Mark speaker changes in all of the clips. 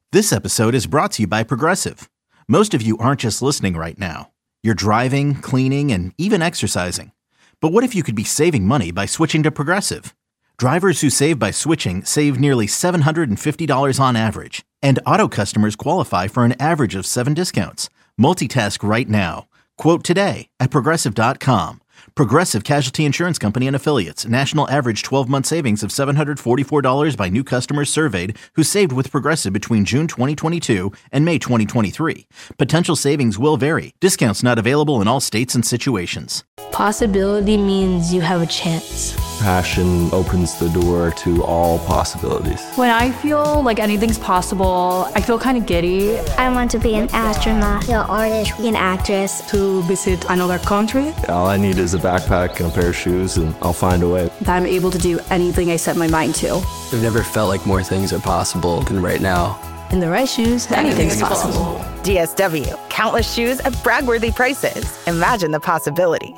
Speaker 1: This episode is brought to you by Progressive. Most of you aren't just listening right now. You're driving, cleaning, and even exercising. But what if you could be saving money by switching to Progressive? Drivers who save by switching save nearly $750 on average. And auto customers qualify for an average of 7 discounts. Multitask right now. Quote today at Progressive.com. Progressive Casualty Insurance Company and Affiliates. National average 12-month savings of $744 by new customers surveyed who saved with Progressive between June 2022 and May 2023. Potential savings will vary. Discounts not available in all states and situations.
Speaker 2: Possibility means you have a chance.
Speaker 3: Passion opens the door to all possibilities.
Speaker 4: When I feel like anything's possible, I feel kind of giddy.
Speaker 5: I want to be an astronaut, an artist, an actress.
Speaker 4: To visit another country.
Speaker 3: All I need is a backpack and a pair of shoes, and I'll find a way.
Speaker 4: That I'm able to do anything I set my mind to.
Speaker 6: I've never felt like more things are possible than right now.
Speaker 2: In the right shoes, anything's possible.
Speaker 7: DSW, countless shoes at brag-worthy prices. Imagine the possibilities.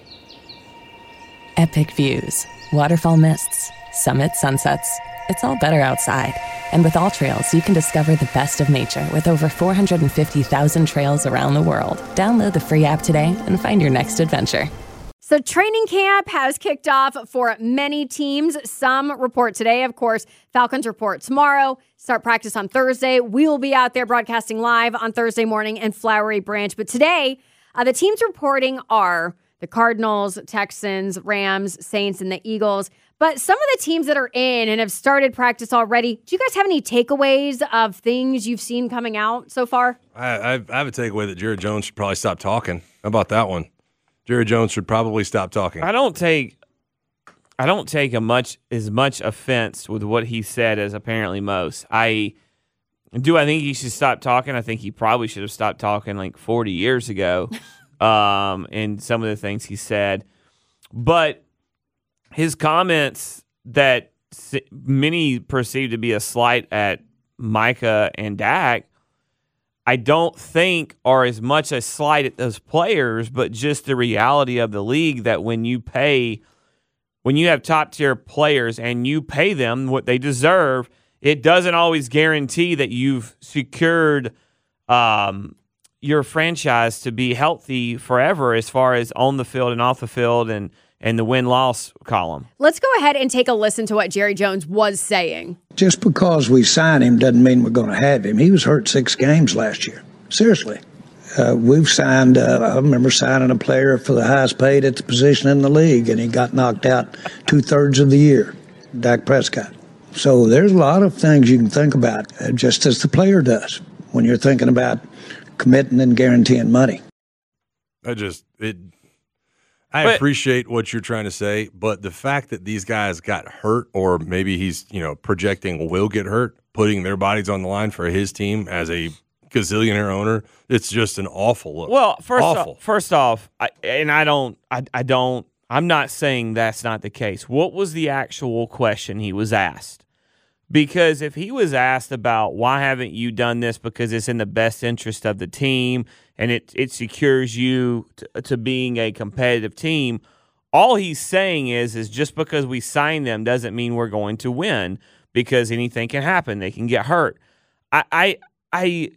Speaker 8: Epic views, waterfall mists, summit sunsets. It's all better outside. And with All Trails, you can discover the best of nature with over 450,000 trails around the world. Download the free app today and find your next adventure.
Speaker 9: So training camp has kicked off for many teams. Some report today, of course. Falcons report tomorrow. Start practice on Thursday. We will be out there broadcasting live on Thursday morning in Flowery Branch. But today, the teams reporting are the Cardinals, Texans, Rams, Saints, and the Eagles. But some of the teams that are in and have started practice already, do you guys have any takeaways of things you've seen coming out so far?
Speaker 10: I have a takeaway that Jared Jones should probably stop talking. How about that one? Jared Jones should probably stop talking.
Speaker 11: I don't take as much offense with what he said as apparently most. I think he should stop talking. I think he probably should have stopped talking like 40 years ago. And some of the things he said. But his comments that many perceive to be a slight at Micah and Dak, I don't think are as much a slight at those players, but just the reality of the league that when you have top-tier players and you pay them what they deserve, it doesn't always guarantee that you've secured your franchise to be healthy forever as far as on the field and off the field and the win-loss column.
Speaker 9: Let's go ahead and take a listen to what Jerry Jones was saying.
Speaker 12: Just because we sign him doesn't mean we're going to have him. He was hurt 6 games last year. Seriously. We've signed, I remember signing a player for the highest paid at the position in the league, and he got knocked out 2/3 of the year, Dak Prescott. So there's a lot of things you can think about, just as the player does, when you're thinking about committing and guaranteeing money.
Speaker 10: I appreciate what you're trying to say, but the fact that these guys got hurt, or maybe he's projecting will get hurt, putting their bodies on the line for his team as a gazillionaire owner, it's just an awful look.
Speaker 11: Well, first off, I'm not saying that's not the case. What was the actual question he was asked? Because if he was asked about why haven't you done this because it's in the best interest of the team and it secures you to being a competitive team, all he's saying is just because we sign them doesn't mean we're going to win because anything can happen. They can get hurt. The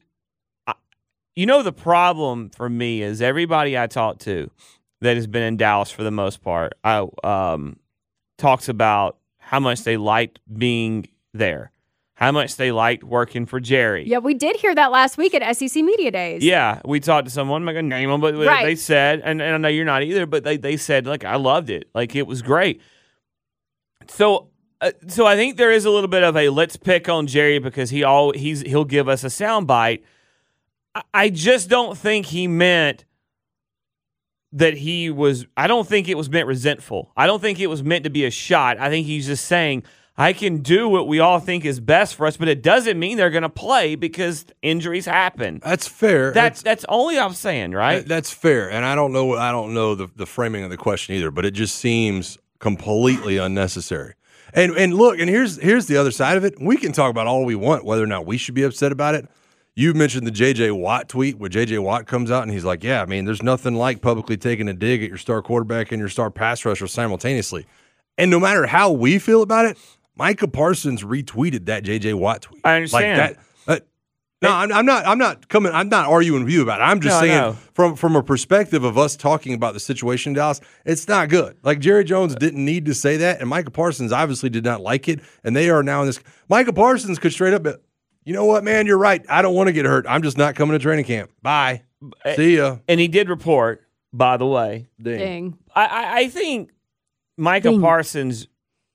Speaker 11: problem for me is everybody I talk to that has been in Dallas for the most part talks about how much they liked being there, how much they liked working for Jerry.
Speaker 9: Yeah, we did hear that last week at SEC Media Days.
Speaker 11: Yeah, we talked to someone, I'm not going to name them, but right. They said, and I know you're not either, but they said, like, I loved it. Like, it was great. So I think there is a little bit of a let's pick on Jerry because he'll give us a soundbite. I just don't think he meant that I don't think it was meant resentful. I don't think it was meant to be a shot. I think he's just saying, I can do what we all think is best for us, but it doesn't mean they're going to play because injuries happen.
Speaker 10: That's fair.
Speaker 11: That's only I'm saying, right?
Speaker 10: That's fair. And I don't know the framing of the question either, but it just seems completely unnecessary. And look, and here's the other side of it. We can talk about all we want, whether or not we should be upset about it. You mentioned the J.J. Watt tweet where J.J. Watt comes out and he's like, yeah, I mean, there's nothing like publicly taking a dig at your star quarterback and your star pass rusher simultaneously. And no matter how we feel about it, Micah Parsons retweeted that J.J. Watt tweet.
Speaker 11: I understand.
Speaker 10: Like that, No, I'm not arguing with you about it. I'm just saying from a perspective of us talking about the situation in Dallas, it's not good. Like Jerry Jones didn't need to say that, and Micah Parsons obviously did not like it, and they are now in this. Micah Parsons could straight up, you know what, man, you're right. I don't want to get hurt. I'm just not coming to training camp. Bye. See ya.
Speaker 11: And he did report, by the way.
Speaker 9: Ding.
Speaker 11: I think Micah Parsons.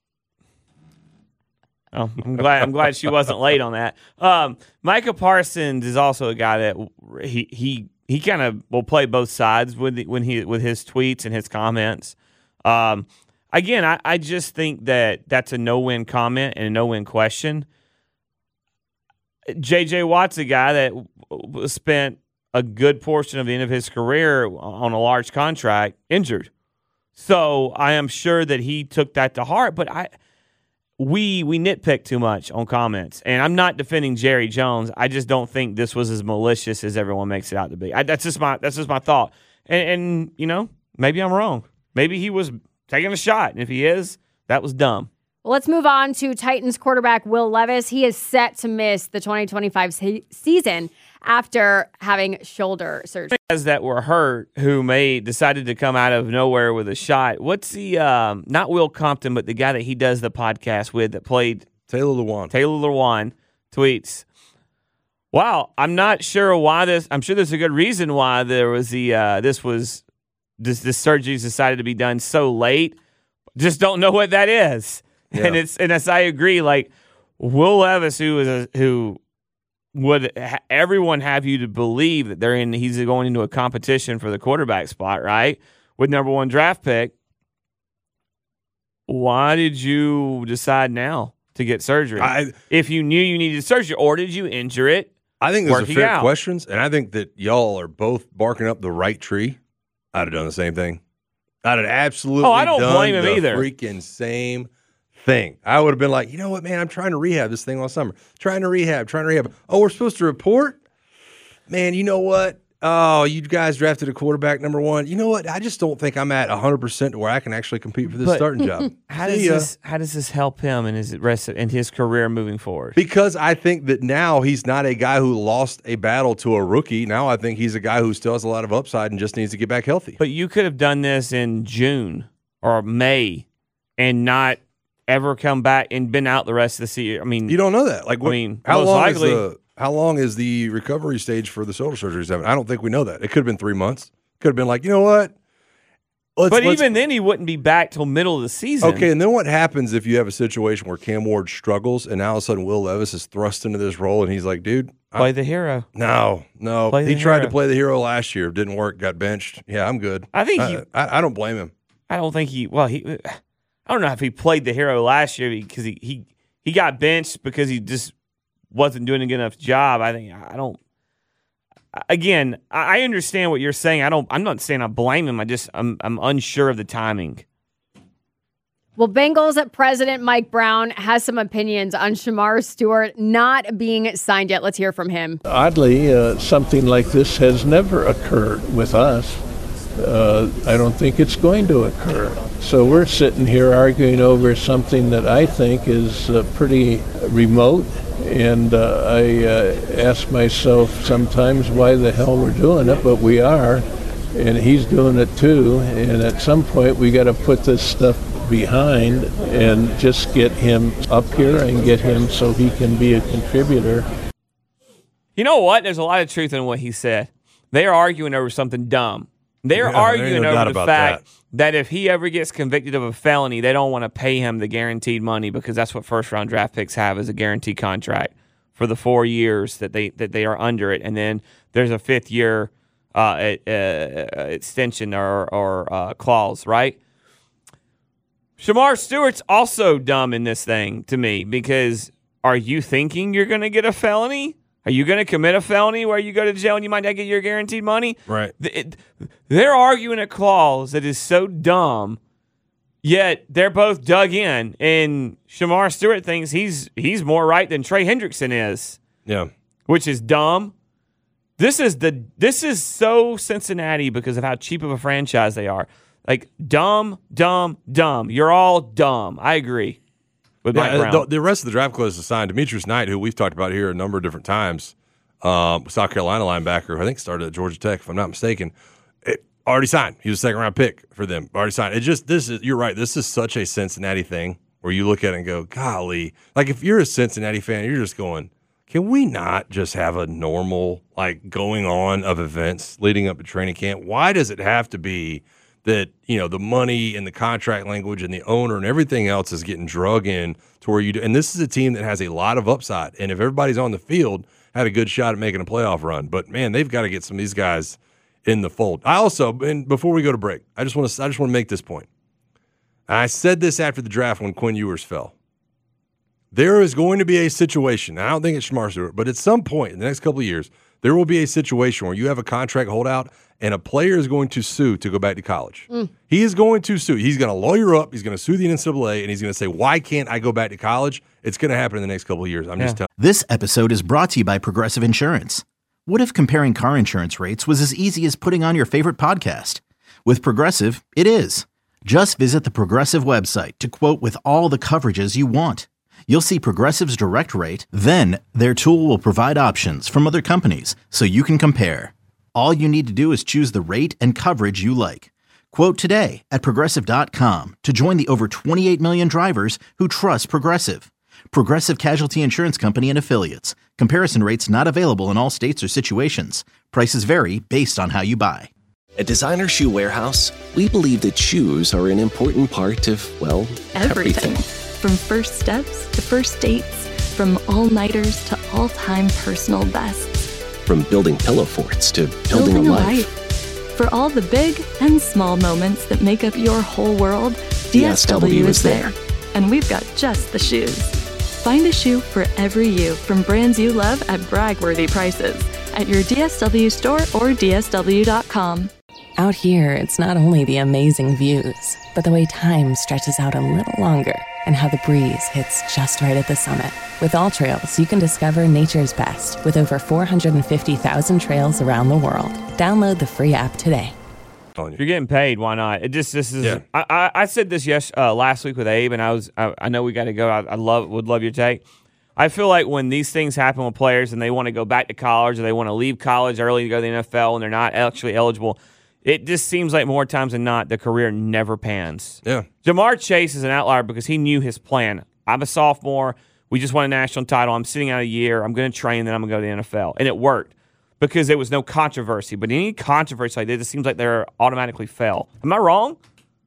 Speaker 11: Oh, I'm glad she wasn't late on that. Micah Parsons is also a guy that he kind of will play both sides with his tweets and his comments. Again, I just think that's a no-win comment and a no-win question. J.J. Watt's a guy that spent a good portion of the end of his career on a large contract injured. So I am sure that he took that to heart, but we nitpick too much on comments. And I'm not defending Jerry Jones. I just don't think this was as malicious as everyone makes it out to be. That's just my thought. And you know, maybe I'm wrong. Maybe he was taking a shot. And if he is, that was dumb.
Speaker 9: Well, let's move on to Titans quarterback Will Levis. He is set to miss the 2025 season after having shoulder surgery.
Speaker 11: Guys that were hurt who decided to come out of nowhere with a shot. What's the not Will Compton, but the guy that he does the podcast with that played
Speaker 10: Taylor Lewan.
Speaker 11: Taylor Lewan tweets, "Wow, I'm not sure why this. I'm sure there's a good reason why there was this surgery's decided to be done so late. Just don't know what that is." Yeah. And as I agree, like Will Levis, who would everyone have you to believe that he's going into a competition for the quarterback spot, right? With number 1 draft pick. Why did you decide now to get surgery? If you knew you needed surgery, or did you injure it?
Speaker 10: I think those are fair questions, and I think that y'all are both barking up the right tree. I'd have done the same thing. I'd have absolutely
Speaker 11: I don't blame him either.
Speaker 10: Freaking same thing. I would have been like, you know what, man, I'm trying to rehab this thing all summer. Trying to rehab. Oh, we're supposed to report? Man, you know what? Oh, you guys drafted a quarterback number 1. You know what? I just don't think I'm at 100% to where I can actually compete for this starting job.
Speaker 11: How does this help him in his career moving forward?
Speaker 10: Because I think that now he's not a guy who lost a battle to a rookie. Now I think he's a guy who still has a lot of upside and just needs to get back healthy.
Speaker 11: But you could have done this in June or May and not ever come back and been out the rest of the season. I mean,
Speaker 10: you don't know that. Like, how long is the recovery stage for the shoulder surgeries? I don't think we know that. It could have been 3 months. Could have been like, you know what?
Speaker 11: Even then, he wouldn't be back till middle of the season.
Speaker 10: Okay, and then what happens if you have a situation where Cam Ward struggles and now all of a sudden Will Levis is thrust into this role and he's like, dude,
Speaker 11: play the hero.
Speaker 10: No. He tried to play the hero last year. Didn't work. Got benched. Yeah, I'm good.
Speaker 11: I think
Speaker 10: I don't blame him.
Speaker 11: I don't think I don't know if he played the hero last year because he got benched because he just wasn't doing a good enough job. I understand what you're saying. I'm not saying I blame him. I'm unsure of the timing.
Speaker 9: Well, Bengals President Mike Brown has some opinions on Shemar Stewart not being signed yet. Let's hear from him.
Speaker 13: Oddly, something like this has never occurred with us. I don't think it's going to occur. So we're sitting here arguing over something that I think is pretty remote. And I ask myself sometimes why the hell we're doing it, but we are. And he's doing it too. And at some point we got to put this stuff behind and just get him up here and get him so he can be a contributor.
Speaker 11: You know what? There's a lot of truth in what he said. They are arguing over something dumb. They're arguing over the fact that if he ever gets convicted of a felony, they don't want to pay him the guaranteed money because that's what first-round draft picks have as a guaranteed contract for the 4 years that they are under it. And then there's a 5th-year extension or clause, right? Shemar Stewart's also dumb in this thing to me because are you thinking you're going to get a felony? Are you going to commit a felony where you go to jail and you might not get your guaranteed money?
Speaker 10: Right.
Speaker 11: They're arguing a clause that is so dumb, yet they're both dug in. And Shemar Stewart thinks he's more right than Trey Hendrickson is.
Speaker 10: Yeah.
Speaker 11: Which is dumb. This is so Cincinnati because of how cheap of a franchise they are. Like, dumb. You're all dumb. I agree.
Speaker 10: The rest of the draft class is signed. Demetrius Knight, who we've talked about here a number of different times, South Carolina linebacker, who I think started at Georgia Tech, if I'm not mistaken. Already signed. He was a second-round pick for them. Already signed. You're right. This is such a Cincinnati thing where you look at it and go, golly. Like, if you're a Cincinnati fan, you're just going, can we not just have a normal, like, going on of events leading up to training camp? Why does it have to be that, the money and the contract language and the owner and everything else is getting drug in to where you do? And this is a team that has a lot of upside. And if everybody's on the field, have a good shot at making a playoff run. But, man, they've got to get some of these guys in the fold. I also, and before we go to break, I just want to make this point. I said this after the draft when Quinn Ewers fell. There is going to be a situation, I don't think it's Shemar Stewart, but at some point in the next couple of years, there will be a situation where you have a contract holdout and a player is going to sue to go back to college. He is going to sue. He's going to lawyer up. He's going to sue the NCAA, and he's going to say, why can't I go back to college? It's going to happen in the next couple of years. I'm just telling you.
Speaker 1: This episode is brought to you by Progressive Insurance. What if comparing car insurance rates was as easy as putting on your favorite podcast? With Progressive, it is. Just visit the Progressive website to quote with all the coverages you want. You'll see Progressive's direct rate, then their tool will provide options from other companies so you can compare. All you need to do is choose the rate and coverage you like. Quote today at Progressive.com to join the over 28 million drivers who trust Progressive. Progressive Casualty Insurance Company and Affiliates. Comparison rates not available in all states or situations. Prices vary based on how you buy.
Speaker 14: At Designer Shoe Warehouse, we believe that shoes are an important part of, well, everything.
Speaker 15: From first steps to first dates, from all-nighters to all-time personal bests.
Speaker 14: From building pillow forts to building a life.
Speaker 15: For all the big and small moments that make up your whole world, DSW is there. And we've got just the shoes. Find a shoe for every you from brands you love at brag-worthy prices at your DSW store or DSW.com.
Speaker 8: Out here, it's not only the amazing views, but the way time stretches out a little longer and how the breeze hits just right at the summit. With All Trails, you can discover nature's best with over 450,000 trails around the world. Download the free app today.
Speaker 11: If you're getting paid, why not? This is. Yeah. I said this last week with Abe, and I know we got to go. I would love your take. I feel like when these things happen with players and they want to go back to college or they want to leave college early to go to the NFL and they're not actually eligible, it just seems like more times than not the career never pans.
Speaker 10: Yeah.
Speaker 11: Jamar Chase is an outlier because he knew his plan. I'm a sophomore. We just won a national title. I'm sitting out a year. I'm going to train, then I'm going to go to the NFL. And it worked because there was no controversy. But any controversy like this, it seems like they're automatically fail. Am I wrong?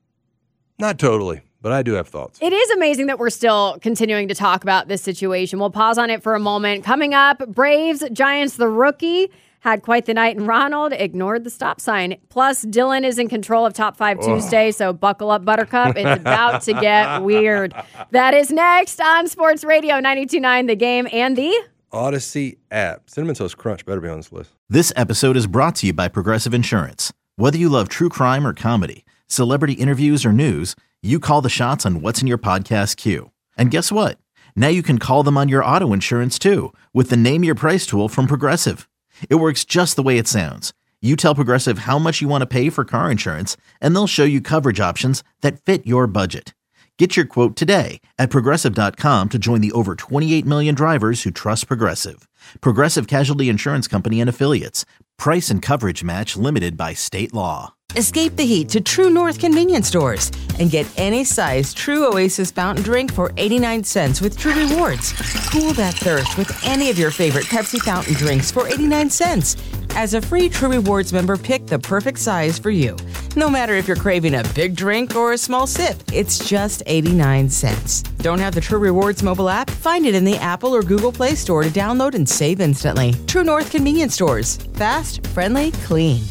Speaker 10: Not totally, but I do have thoughts.
Speaker 9: It is amazing that we're still continuing to talk about this situation. We'll pause on it for a moment. Coming up, Braves, Giants, the rookie had quite the night, and Ronald ignored the stop sign. Plus, Dylan is in control of Top 5 Tuesday, so buckle up, Buttercup. It's about to get weird. That is next on Sports Radio 92.9 The Game and the
Speaker 10: Odyssey app. Cinnamon Toast Crunch better be on this list.
Speaker 1: This episode is brought to you by Progressive Insurance. Whether you love true crime or comedy, celebrity interviews or news, you call the shots on what's in your podcast queue. And guess what? Now you can call them on your auto insurance too with the Name Your Price tool from Progressive. It works just the way it sounds. You tell Progressive how much you want to pay for car insurance, and they'll show you coverage options that fit your budget. Get your quote today at Progressive.com to join the over 28 million drivers who trust Progressive. Progressive Casualty Insurance Company and Affiliates. Price and coverage match limited by state law.
Speaker 16: Escape the heat to True North convenience stores and get any size True Oasis fountain drink for 89 cents with True Rewards. Cool that thirst with any of your favorite Pepsi fountain drinks for 89 cents. As a free True Rewards member, pick the perfect size for you. No matter if you're craving a big drink or a small sip, it's just 89 cents. Don't have the True Rewards mobile app? Find it in the Apple or Google Play Store to download and save instantly. True North convenience stores. Fast, friendly, clean.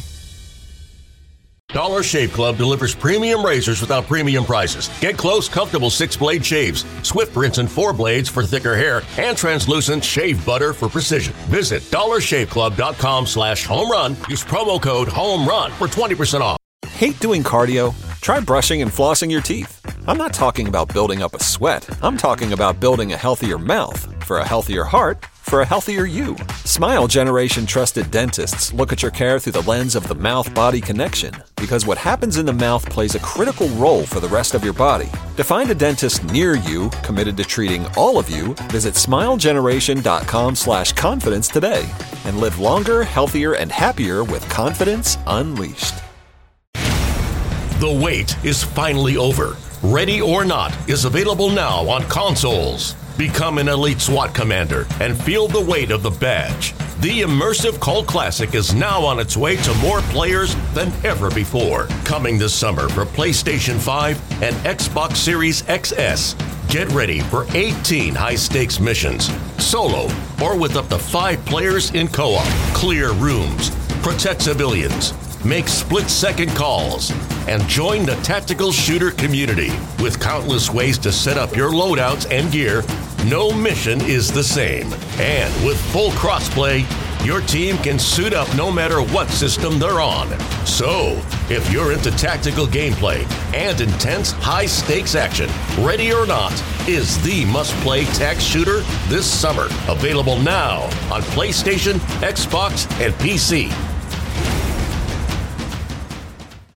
Speaker 17: Dollar Shave Club delivers premium razors without premium prices. Get close, comfortable 6-blade shaves, swift rinse and 4 blades for thicker hair, and translucent shave butter for precision. Visit dollarshaveclub.com/homerun. Use promo code HOMERUN for 20% off.
Speaker 18: Hate doing cardio? Try brushing and flossing your teeth. I'm not talking about building up a sweat. I'm talking about building a healthier mouth. For a healthier heart, for a healthier you. Smile Generation trusted dentists look at your care through the lens of the mouth-body connection, because what happens in the mouth plays a critical role for the rest of your body. To find a dentist near you committed to treating all of you, visit smilegeneration.com/confidence today and live longer, healthier, and happier with confidence unleashed.
Speaker 17: The wait is finally over. Ready or Not is available now on consoles. Become an elite SWAT commander and feel the weight of the badge. The immersive cult classic is now on its way to more players than ever before. Coming this summer for PlayStation 5 and Xbox Series XS. Get ready for 18 high-stakes missions, solo or with up to 5 players in co-op. Clear rooms, protect civilians, make split-second calls, and join the tactical shooter community. With countless ways to set up your loadouts and gear, no mission is the same. And with full crossplay, your team can suit up no matter what system they're on. So, if you're into tactical gameplay and intense high-stakes action, Ready or Not is the must-play tac shooter this summer. Available now on PlayStation, Xbox, and PC.